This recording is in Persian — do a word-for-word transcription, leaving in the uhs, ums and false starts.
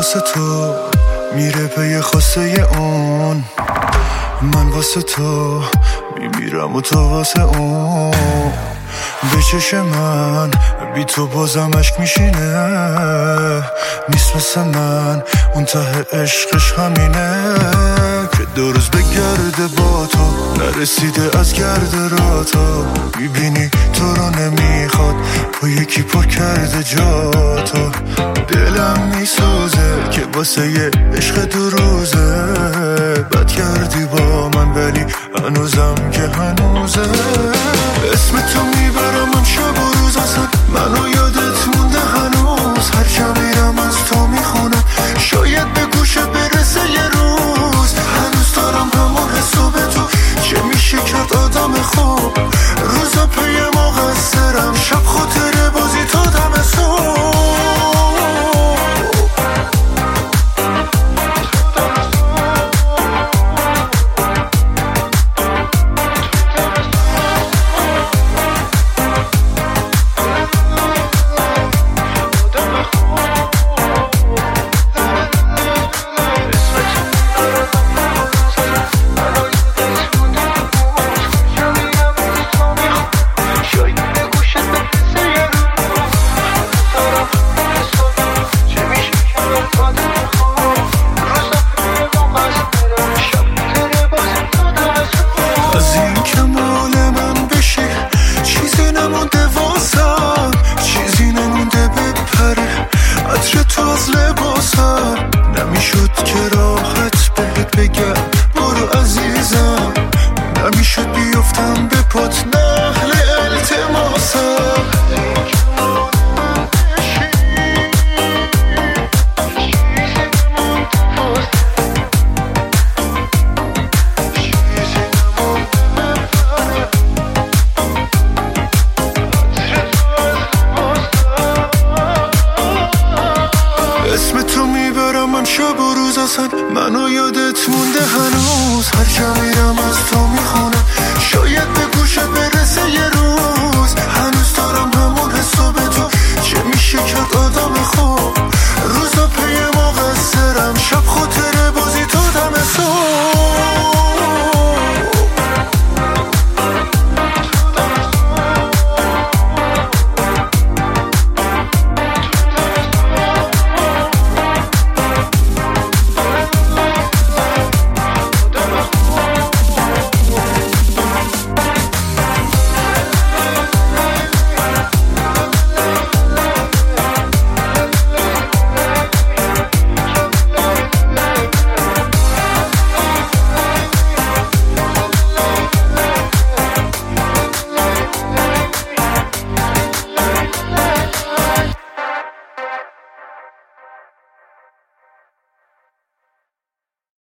واسه تو میره پی خواسته اون، من واسه تو میمیرم و تو واسه اون. به چش من بی تو بازم عشق میشینه، نیست مثل من اون ته عشقش همینه که دو روز بگرده با تو نرسیده از گرد را تو. میبینی تو رو نمیخواد با یکی پر کرده جا تو. دلم میسوزه که واسه یه عشق دو روزه بد کردی با من ولی هنوزم که هنوزه. اسم تو میبرم من شب و روز اصلا منو یادت مونده هنوز. هر جا میرم از تو میخونم شاید به گوشت برسه یه روز. هنوز دارم همون حسو به تو چه میشه کرد آدم خوب. روزا پی مقصرم شب خاطر بازی تا دم صبح. اسم تو میبرم من شب و روز اصلا منو یادت مونده هنوز. هر جا